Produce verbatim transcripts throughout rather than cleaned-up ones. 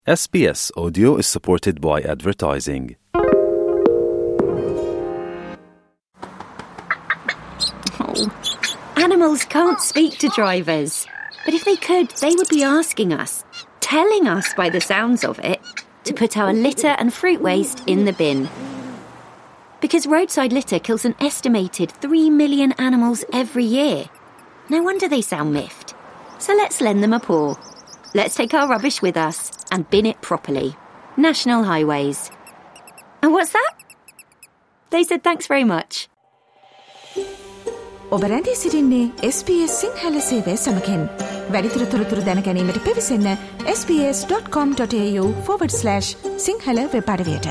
S B S Audio is supported by advertising. Oh, animals can't speak to drivers. But if they could, they would be asking us, telling us by the sounds of it, to put our litter and fruit waste in the bin. Because roadside litter kills an estimated three million animals every year. No wonder they sound miffed. So let's lend them a paw. Let's take our rubbish with us and bin it properly. National Highways. And what's that? They said thanks very much. ඔබ රැඳී සිටින්නේ S B S Sinhala සේවය සමගින්. වැඩිදුර තොරතුරු දැන ගැනීමට පිවිසන්න s b s dot com dot a u forward slash Sinhala web අඩවියට.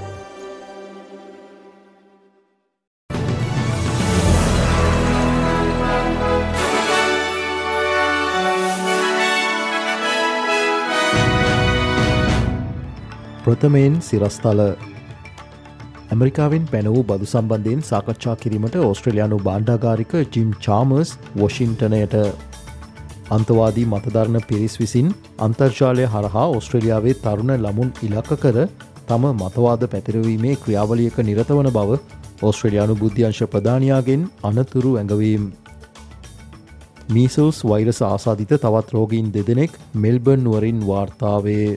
ප්‍රථමයෙන් සිරස්තල ඇමරිකාවෙන් පැන වූ බදු සම්බන්ධයෙන් සාකච්ඡා කිරීමට ඕස්ට්‍රේලියානු භාණ්ඩාගාරික ජිම් චාමර්ස් වොෂින්ටනයට අන්තවාදී මතධර්ණ පිරිස් විසින් අන්තර්ජාලය හරහා ඕස්ට්‍රේලියාවේ තරුණ ළමුන් ඉලක්ක කර තම මතවාද පැතිරවීමේ ක්‍රියාවලියක නිරත වන බව ඕස්ට්‍රේලියානු බුද්ධ්‍යංශ ප්‍රධානියාගෙන් අනතුරු ඇඟවීම්. මීසල්ස් වෛරස ආසාදිත තවත් රෝගීන් දෙදෙනෙක් මෙල්බර්න් නුවරින් වාර්තාවේ.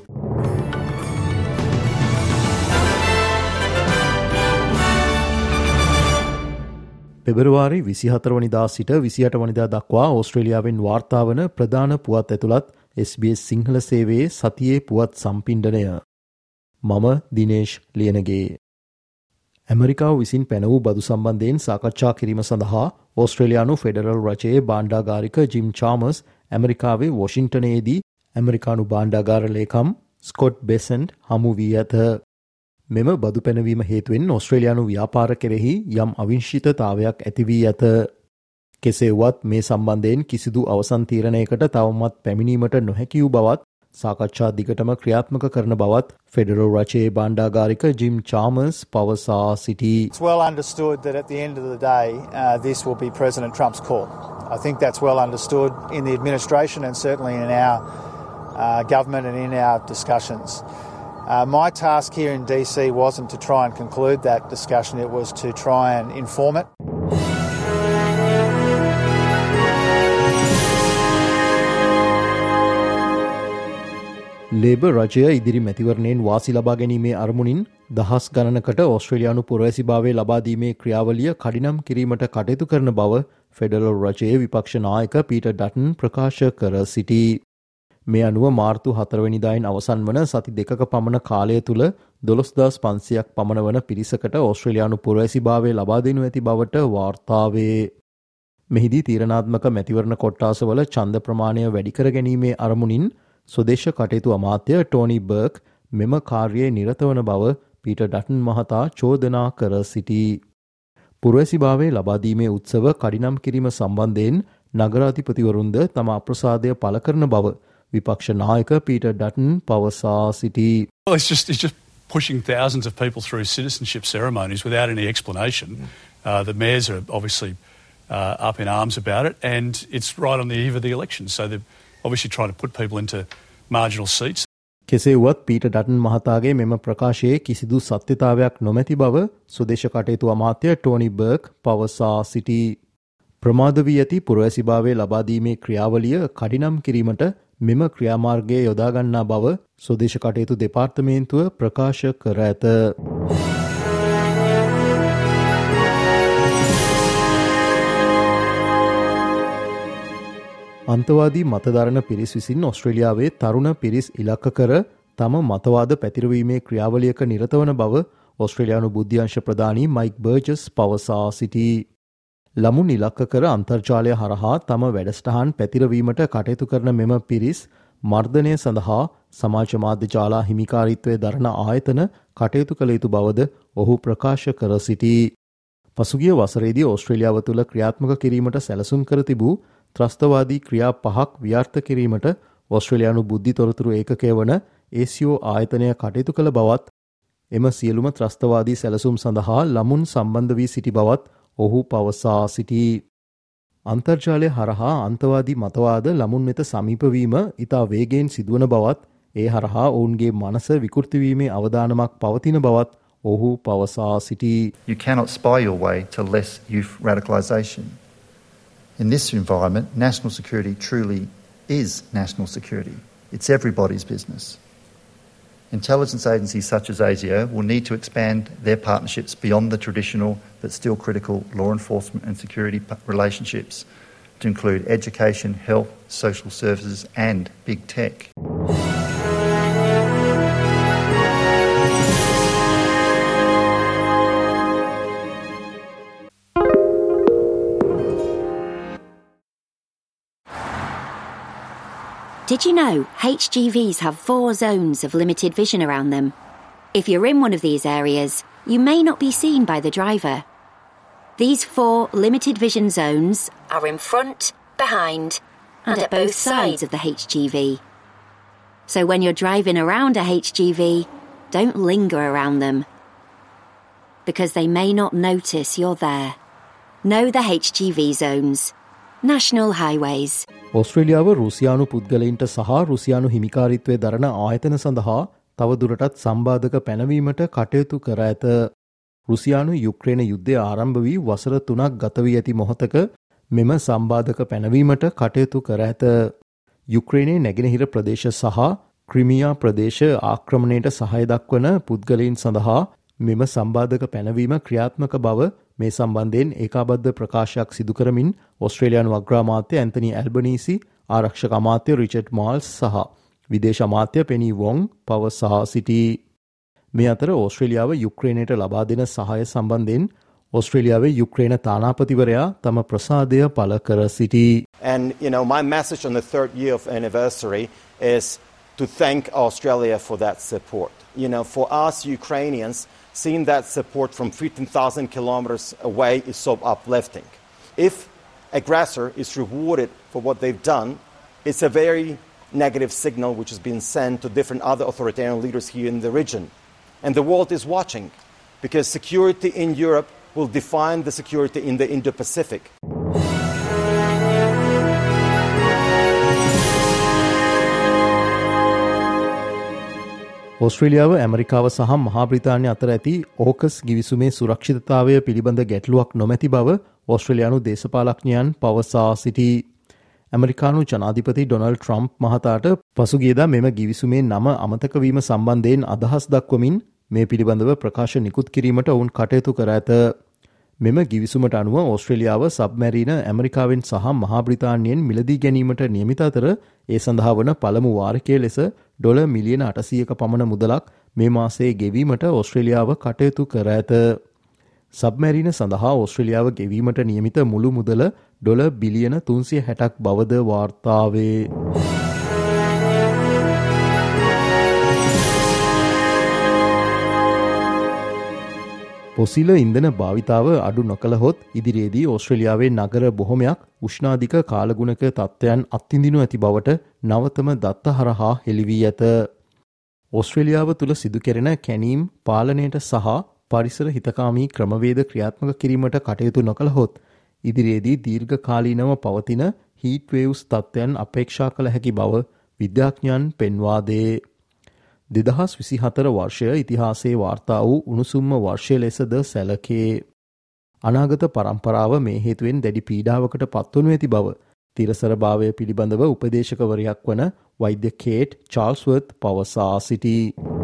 පෙබරවාරි විසිහතර වනිදා සිට විසිඅට වනිදා දක්වා ඕස්ට්‍රේලියාවෙන් වාර්තා වන ප්‍රධාන පුවත් ඇතුළත් S B S සිංහල සේවයේ සතියේ පුවත් සම්පිණ්ඩනය. මම දිනේෂ් ලියනගේ. ඇමරිකාව විසින් පැන වූ බදු සම්බන්ධයෙන් සාකච්ඡා කිරීම සඳහා ඕස්ට්‍රේලියානු ෆෙඩරල් රජයේ භාණ්ඩාගාරික ජිම් චාමර්ස් ඇමරිකාවේ වොෂින්ටනයේදී ඇමරිකානු භාණ්ඩාගාර ලේකම් ස්කොට් බෙසන්ට් හමු වී ඇත. මෙම බදු පැනවීම හේතුවෙන් ඕස්ට්‍රේලියානු ව්‍යාපාර කෙරෙහි යම් අවිශ්චිතතාවයක් ඇති වී ඇත. කෙසේ වුවත් මේ සම්බන්ධයෙන් කිසිදු අවසන් තීරණයකට තවමත් පැමිණීමට නොහැකි වූ බවත් සාකච්ඡා දිගටම ක්‍රියාත්මක කරන බවත් ෆෙඩරල් රජයේ භාණ්ඩාගාරික ජිම් චාමර්ස් පවසා සිටී. It's well understood that at the end of the day uh, this will be President Trump's call. I think that's well understood in the administration and certainly in our uh, government and in our discussions. Uh, my task here in D C wasn't to try and conclude that discussion, it was to try and inform it. Labour රජය ඉදිරි මැතිවරණයෙන් වාසි ලබා ගැනීමේ අරමුණින් දහස් ගණනකට ඕස්ට්‍රේලියානු පුරවැසිභාවය ලබාදීමේ ක්‍රියාවලිය කඩිනම් කිරීමට කටයුතු කරන බව ෆෙඩරල් රජයේ විපක්ෂ නායක පීටර් ඩටන් ප්‍රකාශ කර සිටී. මේ අනුව මාර්තු හතරවැනිදායින් අවසන් වන සති දෙකක පමණ කාලය තුළ දොළොස්දාස් පන්සියයක් පමණ වන පිරිසකට ඕස්ට්‍රේලියානු පුරවැසිභාවය ලබා දෙනු ඇති බවට වාර්තාවේ. මෙහිදී තීරණාත්මක මැතිවරණ කොට්ටාසවල ඡන්ද ප්‍රමාණය වැඩි කර ගැනීමේ අරමුණින් ස්වදේශ කටයුතු අමාත්‍ය ටෝනි බර්ක් මෙම කාර්යයේ නිරත වන බව පීටර් ඩටන් මහතා චෝදනා කර සිටී. පුරවැසිභාවය ලබා දීමේ උත්සව කඩිනම් කිරීම සම්බන්ධයෙන් නගරාධිපතිවරුන්ද තම අප්‍රසාදය පළ කරන බව විපක්ෂ නායක පීටර් ඩටන් පවසා සිටී. Well, it's just, it's just pushing thousands of people through citizenship ceremonies without any explanation. Uh, the mayors are obviously uh, up in arms about it, and it's right on the eve of the election. So they're obviously trying to put people into marginal seats. කෙසේ වුවත් Peter Dutton මහතාගේ මෙම ප්‍රකාශයේ කිසිදු සත්‍යතාවයක් නොමැති බව ස්වදේශ කටයුතු අමාත්‍ය Tony බර්ක් පවසා සිටී. ප්‍රමාද වී ඇති පුරවැසිභාවය ලබා දීමේ ක්‍රියාවලිය කඩිනම් කිරීමට මෙම ක්‍රියාමාර්ගයේ යොදා ගන්නා බව ස්වදේශ කටයුතු දෙපාර්තමේන්තුව ප්‍රකාශ කර ඇත. අන්තවාදී මතධරණ පිරිස් විසින් ඕස්ට්‍රේලියාවේ තරුණ පිරිස් ඉලක්ක කර තම මතවාද පැතිරවීමේ ක්‍රියාවලියක නිරත වන බව ඕස්ට්‍රේලියානු බුද්ධ්‍යංශ ප්‍රධානී මයික් බර්ජස් පවසා සිටී. ළමුන් ඉලක්ක කර අන්තර්ජාලය හරහා තම වැඩසටහන් පැතිරවීමට කටයුතු කරන මෙම පිරිස් මර්ධනය සඳහා සමාජ මාධ්‍ය ජාලා හිමිකාරීත්වය දරන ආයතන කටයුතු කළ යුතු බවද ඔහු ප්‍රකාශ කර සිටී. පසුගිය වසරේදී ඕස්ට්‍රේලියාව තුළ ක්‍රියාත්මක කිරීමට සැලසුම් කර තිබූ ත්‍රස්තවාදී ක්‍රියා පහක් ව්‍යාර්ථ කිරීමට ඕස්ට්‍රේලියානු බුද්ධි තොරතුරු ඒකකය වන A C O ආයතනය කටයුතු කළ බවත් එම සියලුම ත්‍රස්තවාදී සැලසුම් සඳහා ළමුන් සම්බන්ධ වී සිටි බවත් ඔහු පවසා සිටී. අන්තර්ජාලය හරහා අන්තවාදී මතවාද ළමුන් වෙත සමීපවීම ඉතා වේගයෙන් සිදුවන බවත් ඒ හරහා ඔවුන්ගේ මනස විකෘතිවීමේ අවදානමක් පවතින බවත් ඔහු පවසා සිටී. You cannot spy your way to less youth radicalisation. In this environment, national security truly is national security. It's everybody's business. Intelligence agencies such as ASIO will need to expand their partnerships beyond the traditional but still critical law enforcement and security relationships to include education, health, social services and big tech. Did you know H G Vs have four zones of limited vision around them? If you're in one of these areas, you may not be seen by the driver. These four limited vision zones are in front, behind, and at both sides of the H G V. So when you're driving around a H G V, don't linger around them, because they may not notice you're there. Know the H G V zones. National Highways. ඔස්ට්‍රේලියාව රුසියානු පුද්ගලයින්ට සහ රුසියානු හිමිකාරිත්වය දරන ආයතන සඳහා තවදුරටත් සම්බාධක පැනවීමට කටයුතු කර ඇත. රුසියානු යුක්‍රේන යුද්ධය ආරම්භ වී වසර තුනක් ගත වී ඇති මොහොතක මෙම සම්බාධක පැනවීමට කටයුතු කර ඇත. යුක්‍රේනයේ නැගෙනහිර ප්‍රදේශ සහ ක්‍රිමියා ප්‍රදේශ ආක්‍රමණයට සහාය දක්වන පුද්ගලයින් සඳහා මෙම සම්බාධක පැනවීම ක්‍රියාත්මක බව මේ සම්බන්ධයෙන් ඒකාබද්ධ ප්‍රකාශයක් සිදු කරමින් ඔස්ට්‍රේලියානු අග්‍රාමාත්‍ය ඇන්තනි ඇල්බනීසි, ආරක්ෂක අමාත්‍ය රිචඩ් මාල්ස් සහ විදේශ අමාත්‍ය පෙනී වොන් පවසා සිටී. මේ අතර ඔස්ට්‍රේලියාව යුක්‍රේනයට ලබා දෙන සහාය සම්බන්ධයෙන් ඔස්ට්‍රේලියාවේ යුක්‍රේන තානාපතිවරයා තම ප්‍රසාදය පළ කර සිටී. And you know, my message on the third year of anniversary is to thank Australia for that support. You know, for us Ukrainians, seeing that support from fifteen thousand kilometers away is so uplifting. If aggressor is rewarded for what they've done, it's a very negative signal which has been sent to different other authoritarian leaders here in the region. And the world is watching, because security in Europe will define the security in the Indo-Pacific. ඔස්ට්‍රේලියාව ඇමරිකාව සහ මහා බ්‍රිතාන්‍ය අතර ඇති ඕකස් ගිවිසුමේ සුරක්ෂිතතාවය පිළිබඳ ගැටලුවක් නොමැති බව ඔස්ට්‍රේලියානු දේශපාලඥයන් පවසා සිටී. ඇමරිකානු ජනාධිපති ඩොනල්ඩ් ට්‍රම්ප් මහතාට පසුගියදා මෙම ගිවිසුමේ නම අමතක වීම සම්බන්ධයෙන් අදහස් දක්වමින් මේ පිළිබඳව ප්‍රකාශ නිකුත් කිරීමට ඔවුන් කටයුතු කර ඇත. මෙම ගිවිසුමට අනුව ඔස්ට්‍රේලියාව සබ්මැරීන ඇමරිකාවෙන් සහ මහා බ්‍රිතාන්‍යයෙන් මිලදී ගැනීමට නියමිත අතර ඒ සඳහා වන පළමු වාරිකය ලෙස ඩොලර් මිලියන අටසියයක පමණ මුදලක් මේ මාසයේ ගෙවීමට ඔස්ට්‍රේලියාව කටයුතු කර ඇත. සබ්මැරීන සඳහා ඔස්ට්‍රේලියාව ගෙවීමට නියමිත මුළු මුදල ඩොලර් බිලියන තුන්සිය හැටක් බවද වාර්තාවේ. පොසිල ඉන්ධන භාවිතාව අඩු නොකළහොත් ඉදිරියේදී ඔස්ට්‍රේලියාවේ නගර බොහොමයක් උෂ්ණාධික කාලගුණක තත්ත්වයන් අත්විඳිනු ඇති බවට නවතම දත්ත හරහා හෙළි වී ඇත. ඔස්ට්‍රේලියාව තුළ සිදු කෙරෙන කැණීම් පාලනයට සහ පරිසර හිතකාමී ක්‍රමවේද ක්‍රියාත්මක කිරීමට කටයුතු නොකළහොත් ඉදිරියේදී දීර්ඝකාලීනව පවතින හීට් වේව්ස් තත්ත්වයන් අපේක්ෂා කළ හැකි බව විද්‍යාඥයන් පෙන්වා දේ. දෙදහස් විසිහතර වර්ෂය ඉතිහාසයේ වාර්තා වූ උණුසුම්ම වර්ෂය ලෙසද සැලකේ. අනාගත පරම්පරාව මේ හේතුවෙන් දැඩි පීඩාවකට පත්වනු ඇති බව තිරසරභාවය පිළිබඳව උපදේශකවරයක් වන වෛද්‍ය කේට් චාල්ස්වර්ත් පවසා සිටී.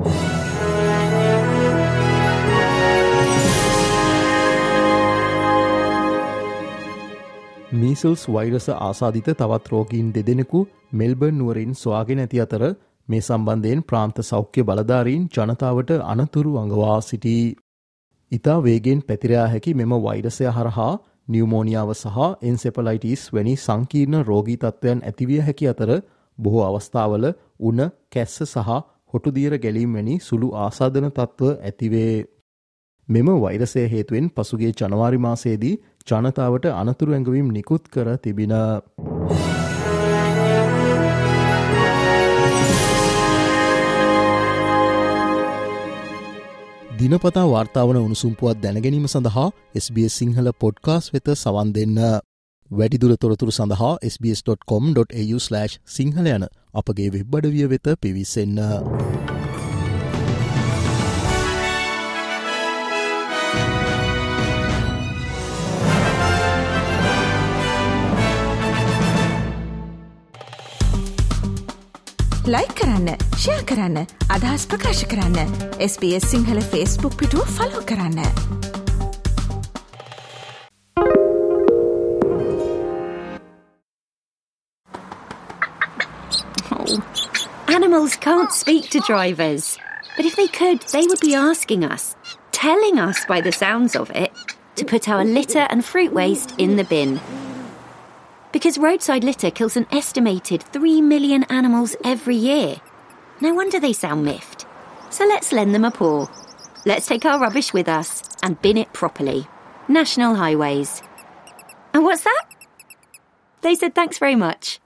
මීසල්ස් වෛරස ආසාදිත තවත් රෝගීන් දෙදෙනෙකු මෙල්බර්න් නුවරින් සොයාගෙන ඇති අතර මේ සම්බන්ධයෙන් ප්‍රාන්ත සෞඛ්‍ය බලධාරීන් ජනතාවට අනතුරු අඟවා සිටී. ඉතා වේගෙන් පැතිරයා හැකි මෙම වෛරසය හරහා නියුමෝනියාව සහ එන්සෙපලයිටිස් වැනි සංකීර්ණ රෝගී තත්ත්වයන් ඇතිවිය හැකි අතර බොහෝ අවස්ථාවල උණ, කැස්ස සහ හොටුදියර ගැලීම් වැනි සුළු ආසාදන තත්ත්ව ඇතිවේ. මෙම වෛරසය හේතුවෙන් පසුගිය ජනවාරි මාසයේදී ජනතාවට අනතුරු ඇඟවීම් නිකුත් කර තිබින. දිනපතා වාර්තාවන උණුසුම්පුවත් දැනගැනීම සඳහා S B S Sinhala podcast වෙත සවන් දෙන්න. වැඩිදුර තොරතුරු සඳහා S B S dot com dot A U slash Sinhala යන අපගේ වෙබ්බඩවිය වෙත පිවිසෙන්න. ලයික් කරන්න, ෂෙයා කරන්න, අදහස් ප්‍රකාශ කරන්න. S B S Sinhala Facebook පිටුව ෆලෝ කරන්න. Oh, animals can't speak to drivers. But if they could, they would be asking us, telling us by the sounds of it, to put our litter and fruit waste in the bin. Because roadside litter kills an estimated three million animals every year. No wonder they sound miffed. So let's lend them a paw. Let's take our rubbish with us and bin it properly. National Highways. And what's that? They said thanks very much.